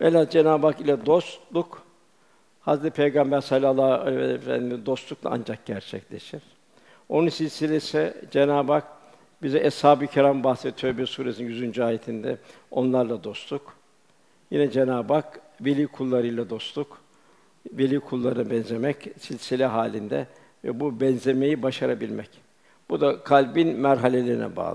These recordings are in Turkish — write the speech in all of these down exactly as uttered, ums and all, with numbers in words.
Velhâsıl Cenab-ı Hak ile dostluk, Hazreti Peygamber sallallahu aleyhi ve sellem dostlukla ancak gerçekleşir. Onun silsilesi Cenab-ı Hak bize Eshab-ı Kiram bahsediyor Tevbe suresinin yüzüncü ayetinde onlarla dostluk. Yine Cenab-ı Hak veli kullarıyla dostluk, veli kullarına benzemek silsile halinde ve bu benzemeyi başarabilmek. Bu da kalbin merhalelerine bağlı.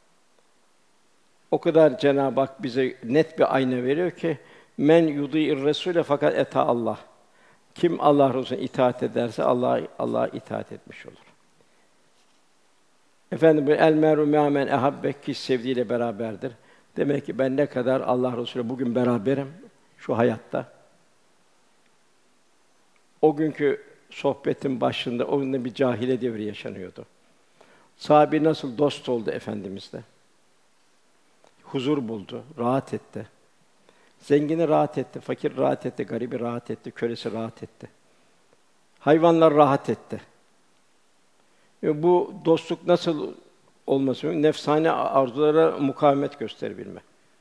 O kadar Cenab-ı Hak bize net bir ayna veriyor ki men yudi'ir resûle fakat eta Allah. Kim Allah Resulüne itaat ederse Allah Allah'a itaat etmiş olur. Efendim bu el meru me'amen ehabbe kişi sevdiğiyle beraberdir. Demek ki ben ne kadar Allah Resulü bugün beraberim şu hayatta. O günkü sohbetin başında o gün bir cahile devri yaşanıyordu. Sahabe nasıl dost oldu Efendimizle. Huzur buldu, rahat etti. Zengini rahat etti, fakir rahat etti, garibi rahat etti, kölesi rahat etti. Hayvanlar rahat etti. Ve bu dostluk nasıl olması mümkün? Nefsani arzulara mukavemet gösterebilme.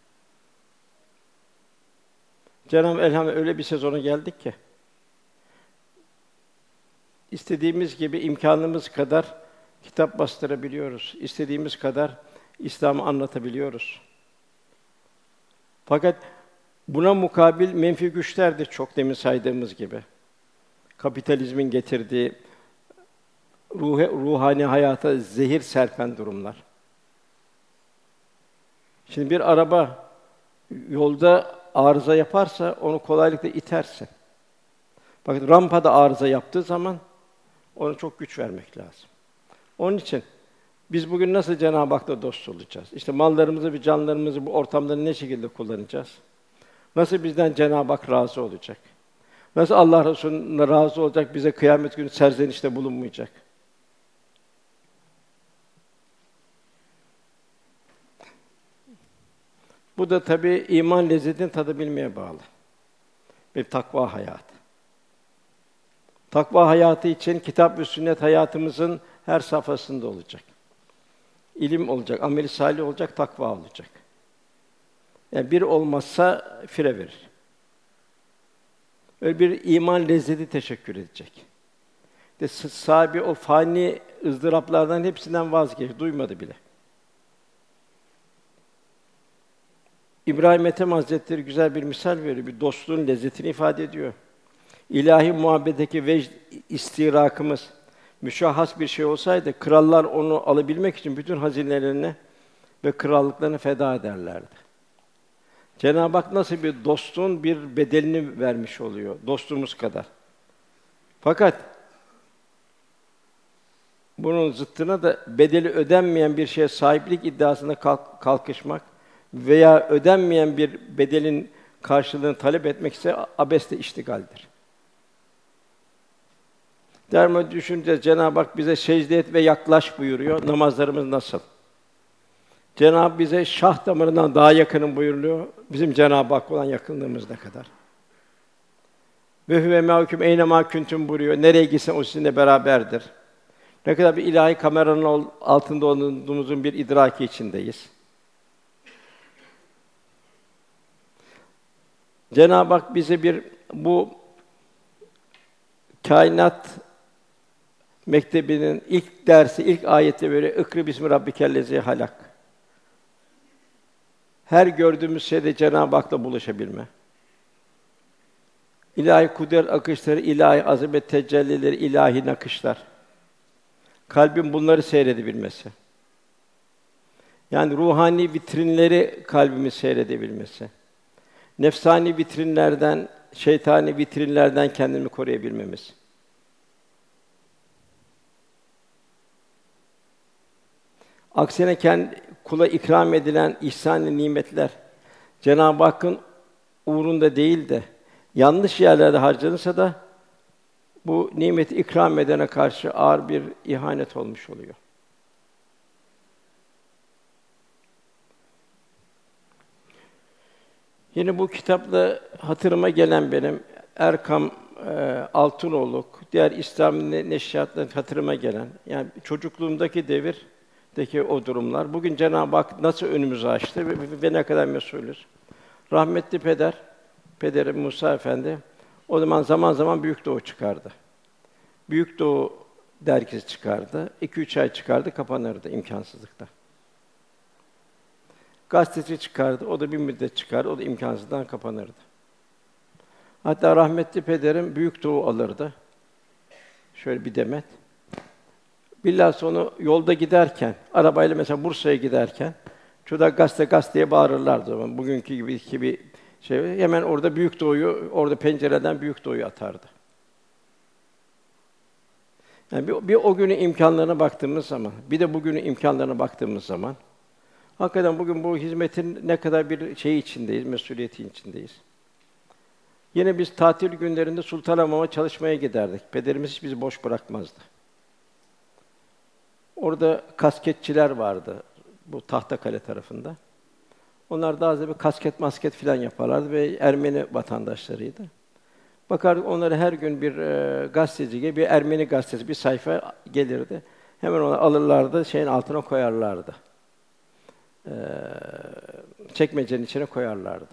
Cenab-ı Elhamdülillah öyle bir sezona geldik ki istediğimiz gibi imkânımız kadar kitap bastırabiliyoruz. İstediğimiz kadar İslam'ı anlatabiliyoruz. Fakat buna mukabil menfi güçler de çok demin saydığımız gibi. Kapitalizmin getirdiği ruhe, ruhani hayata zehir serpen durumlar. Şimdi bir araba yolda arıza yaparsa onu kolaylıkla itersin. Fakat rampada arıza yaptığı zaman ona çok güç vermek lazım. Onun için biz bugün nasıl Cenab-ı Hak'la dost olacağız? İşte mallarımızı ve canlarımızı bu ortamda ne şekilde kullanacağız? Nasıl bizden Cenab-ı Hak razı olacak? Nasıl Allah Resulü'ne razı olacak, bize kıyamet günü serzenişte bulunmayacak? Bu da tabii iman lezzetini tadabilmeye bağlı. Bir takva hayatı. Takva hayatı için kitap ve sünnet hayatımızın her safhasında olacak. İlim olacak, amel-i salih olacak, takva olacak. Yani bir olmazsa fire verir. Öyle bir iman lezzeti teşekkür edecek. De sahibi o fani ızdıraplardan hepsinden vazgeç, duymadı bile. İbrahim Ethem Hazretleri güzel bir misal veriyor, bir dostluğun lezzetini ifade ediyor. İlahi muhabbetteki vecd istirakımız müşahhas bir şey olsaydı, krallar onu alabilmek için bütün hazinelerini ve krallıklarını feda ederlerdi. Cenab-ı Hak nasıl bir dostluğun bir bedelini vermiş oluyor, dostluğumuz kadar. Fakat bunun zıttına da bedeli ödenmeyen bir şeye sahiplik iddiasında kalk, kalkışmak veya ödenmeyen bir bedelin karşılığını talep etmek ise abesle iştigaldir. Derme düşünce Cenab-ı Hak bize secde et ve yaklaş buyuruyor. Namazlarımız nasıl? Cenab-ı Hak bize şah damarından daha yakınım buyuruyor. Bizim Cenab-ı Hak olan yakınlığımız ne kadar? Ve huve ma'akum eyne mâ kuntum buyuruyor. Nereye gitsen o sizinle beraberdir. Ne kadar bir ilahi kameranın altında olduğumuzun bir idraki içindeyiz. Cenab-ı Hak bize bir bu kainat mektebinin ilk dersi, ilk ayeti böyle "İkri bismi rabbikellezî halak." Her gördüğümüz şeyde Cenab-ı Hak'la buluşabilme. İlahi kudret akışları, ilahi azamet tecellileri, ilahi nakışlar. Kalbin bunları seyredebilmesi. Yani ruhani vitrinleri kalbimiz seyredebilmesi. Nefsani vitrinlerden, şeytani vitrinlerden kendini koruyabilmemiz. Aksine kendi kula ikram edilen ihsan-ı nimetler Cenab-ı Hakk'ın uğrunda değil de yanlış yerlerde harcanırsa da bu nimeti ikram edene karşı ağır bir ihanet olmuş oluyor. Yine bu kitapla hatırıma gelen benim Erkam e, Altınoğlu, diğer İslam neşriyatları hatırıma gelen, yani çocukluğumdaki devirdeki o durumlar. Bugün Cenab-ı Hak nasıl önümüzü açtı ve, ve, ve ne kadar mesulüz. Rahmetli peder Pederim Musa Efendi, o zaman zaman zaman Büyük Doğu çıkardı. Büyük Doğu dergisi çıkardı. iki üç ay çıkardı, kapanırdı imkânsızlıkta. Gazeteci çıkardı, o da bir müddet çıkardı, o da imkânsızlıktan kapanırdı. Hatta rahmetli pederim Büyük Doğu alırdı. Şöyle bir demet. Bilhassa onu yolda giderken, arabayla mesela Bursa'ya giderken, şurada gazete gazeteye bağırırlardı o zaman. Bugünkü gibi iki bir şey, hemen orada Büyük Doğu'yu, orada pencereden Büyük Doğu'yu atardı. Yani bir, bir o günün imkânlarına baktığımız zaman, bir de bugünün imkânlarına baktığımız zaman, hakikaten bugün bu hizmetin ne kadar bir şey içindeyiz, mesuliyeti içindeyiz. Yine biz tatil günlerinde Sultanahmet'e çalışmaya giderdik. Pederimiz hiç bizi boş bırakmazdı. Orada kasketçiler vardı, bu Tahtakale tarafında. Onlar daha az bir kasket masket filan yaparlardı ve Ermeni vatandaşlarıydı. Bakardık onlara her gün bir e, gazeteci gibi bir Ermeni gazetesi bir sayfa gelirdi. Hemen onu alırlardı, şeyin altına koyarlardı. Ee, çekmecenin içine koyarlardı.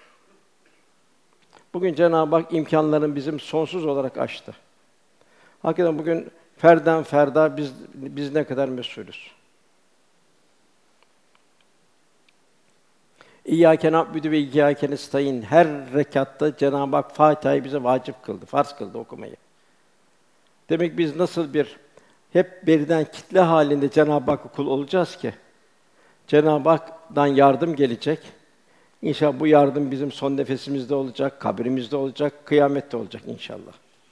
Bugün Cenab-ı Hak imkânların bizim sonsuz olarak açtı. Hakikaten bugün ferden ferda biz biz ne kadar mesulüz. İyyâke na'budu ve iyyâke nestaîn. Her rekatta Cenab-ı Hak Fatiha'yı bize vacip kıldı, farz kıldı okumayı. Demek biz nasıl bir hep beriden kitle halinde Cenab-ı Hakk'a kul olacağız ki Cenab-ı Hak'tan yardım gelecek. İnşallah bu yardım bizim son nefesimizde olacak, kabrimizde olacak, kıyamette olacak inşallah.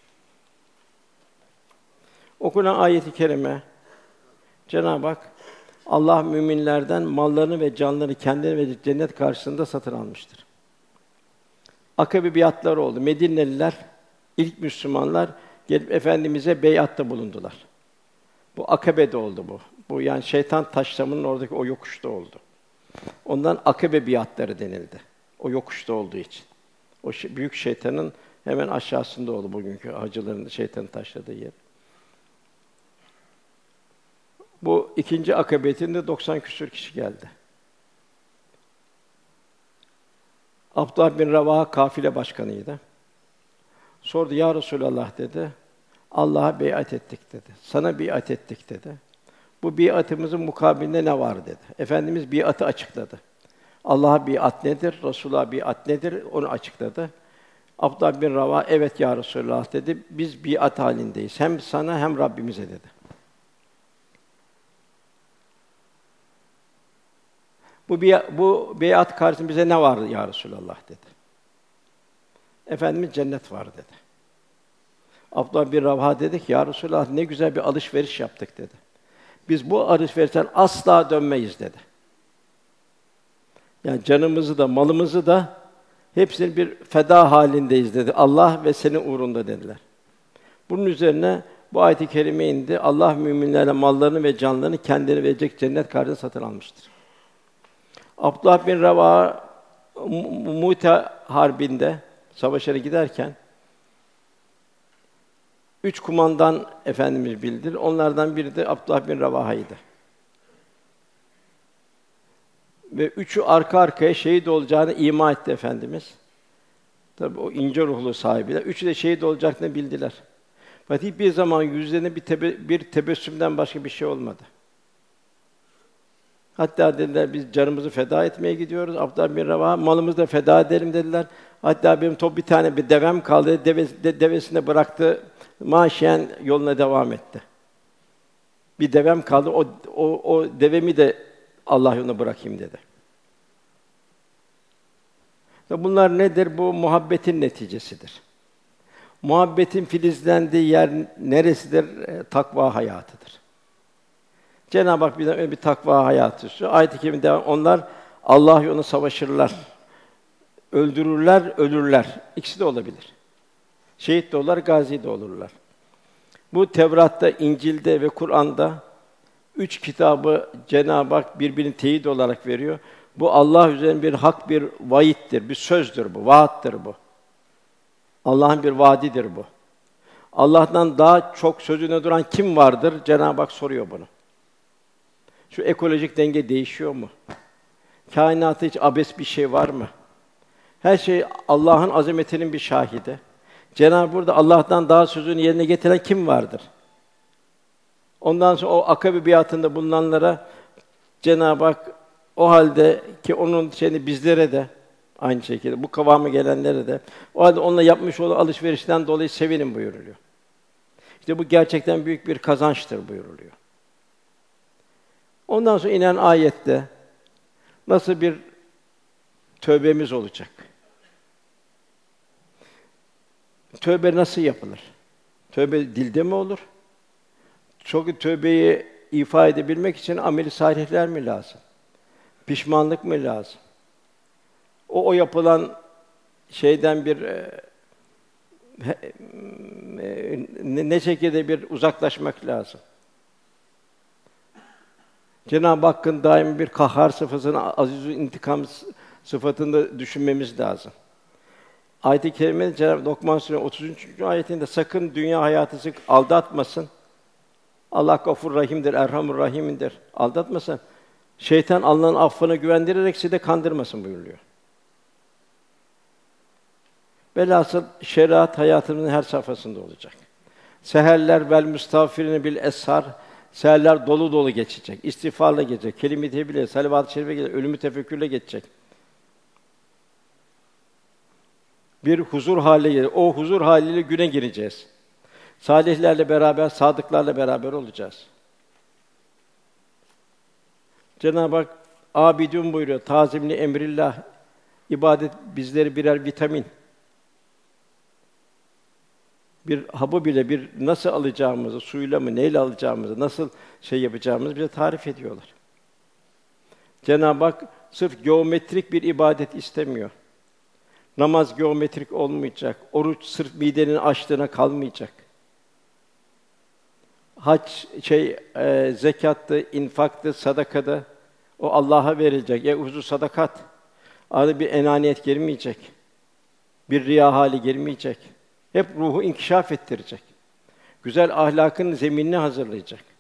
Okunan ayet-i kerime Cenab-ı Hak Allah müminlerden mallarını ve canlarını kendileri ve cennet karşısında satın almıştır. Akabe biatları oldu. Medineliler, ilk Müslümanlar gelip Efendimize beyatta bulundular. Bu Akabe'de oldu bu. Bu yani şeytan taşlamının oradaki o yokuşta oldu. Ondan Akabe biatları denildi. O yokuşta olduğu için. O şey, büyük şeytanın hemen aşağısında oldu bugünkü hacıların şeytanın taşladığı yer. Bu ikinci akabetinde doksan küsur kişi geldi. Abdullah bin Ravaha kafile başkanıydı. Sordu, ya Resulallah dedi, Allah'a beyat ettik dedi. Sana biat ettik dedi. Bu biatımızın mukabilinde ne var dedi. Efendimiz biatı açıkladı. Allah'a biat nedir, Resulullah'a biat nedir onu açıkladı. Abdullah bin Ravaha evet ya Resulallah dedi. Biz biat halindeyiz. Hem sana hem Rabbimize dedi. Bu biat, bu beyat karşısında bize ne var ya Resulallah dedi. Efendimiz cennet var dedi. Abdullah bin Ravaha dedi ki ya Resulallah ne güzel bir alışveriş yaptık dedi. Biz bu alışverişten asla dönmeyiz dedi. Yani canımızı da malımızı da hepsini bir feda halindeyiz dedi. Allah ve senin uğrunda dediler. Bunun üzerine bu ayet-i kerime indi. Allah müminlerle mallarını ve canlarını kendine verecek cennet karşılığında satın almıştır. Abdullah bin Ravaha Mu'te harbinde savaşa giderken üç kumandan Efendimiz bildir. Onlardan biri de Abdullah bin Ravaha'ydı. Ve üçü arka arkaya şehit olacağını ima etti Efendimiz. Tabii o ince ruhlu sahibiler. Üçü de şehit olacaklarını bildiler. Fakat hiçbir zaman yüzlerinde bir, tebe- bir tebessümden başka bir şey olmadı. Hatta dediler biz canımızı feda etmeye gidiyoruz. Abdullah bin Ravaha malımızı da feda edelim dediler. Hatta benim top bir tane bir devem kaldı. Deve, de, devesini bıraktı. Maşiyen yoluna devam etti. Bir devem kaldı. O o o devemi de Allah yoluna bırakayım dedi. Ve bunlar nedir? Bu muhabbetin neticesidir. Muhabbetin filizlendiği yer neresidir? E, takva hayatıdır. Cenab-ı Hak bize öyle bir takva hayatı istiyor. Ayet-i kerimede onlar Allah yolunda savaşırlar. Öldürürler, ölürler. İkisi de olabilir. Şehit de olurlar, gazi de olurlar. Bu Tevrat'ta, İncil'de ve Kur'an'da üç kitabı Cenab-ı Hak birbirini teyit olarak veriyor. Bu Allah üzerine bir hak bir vaittir, bir sözdür bu, vaattır bu. Allah'ın bir vaadidir bu. Allah'tan daha çok sözüne duran kim vardır? Cenab-ı Hak soruyor bunu. Şu ekolojik denge değişiyor mu? Kainatta hiç abes bir şey var mı? Her şey Allah'ın azametinin bir şahidi. Cenab-ı burada Allah'tan daha sözünü yerine getiren kim vardır? Ondan sonra o akabe biatında bulunanlara Cenab-ı Hak o halde ki onun şeyini bizlere de aynı şekilde bu kıvama gelenlere de o halde onunla yapmış olduğu alışverişten dolayı sevinin buyuruluyor. İşte bu gerçekten büyük bir kazançtır buyuruluyor. Ondan sonra inen ayette nasıl bir tövbemiz olacak? Tövbe nasıl yapılır? Tövbe dilde mi olur? Çok tövbeyi ifa edebilmek için ameli salihler mi lazım? Pişmanlık mı lazım? O o yapılan şeyden bir e, ne, ne şekilde bir uzaklaşmak lazım? Cenab-ı Hakk'ın daimi bir kahhar sıfatını, aziz-ü intikam sıfatında düşünmemiz lazım. Ayet-i kerimede Cenab-ı Lokman Suresi otuz üçüncü ayetinde sakın dünya hayatı sizi aldatmasın. Allah Gafur Rahim'dir, Erhamur Rahim'dir. Aldatmasın. Şeytan Allah'ın affına güvendirerek sizi de kandırmasın buyuruyor. Velhasıl şeriat hayatımızın her safhasında olacak. Seherler vel müstağfirine bil eshar, seherler dolu dolu geçecek. İstiğfarla geçecek. Kelime-i tevhidle, salavat-ı şerife geçecek. Ölümü tefekkürle geçecek. Bir huzur hâli, o huzur hâliyle güne gireceğiz. Salihlerle beraber, sadıklarla beraber olacağız. Cenab-ı Hak abidun buyuruyor. Tazimli emrillah. İbadet bizleri birer vitamin. Bir hapı bile bir nasıl alacağımızı, suyla mı, neyle alacağımızı, nasıl şey yapacağımızı bize tarif ediyorlar. Cenab-ı Hak sırf geometrik bir ibadet istemiyor. Namaz geometrik olmayacak. Oruç sırf midenin açlığına kalmayacak. Hac şey e, zekattı, infaktı, sadakada o Allah'a verilecek. Ya huzu sadakat. Arada bir enaniyet girmeyecek. Bir riya hali girmeyecek. Hep ruhu inkişaf ettirecek. Güzel ahlakın zeminini hazırlayacak.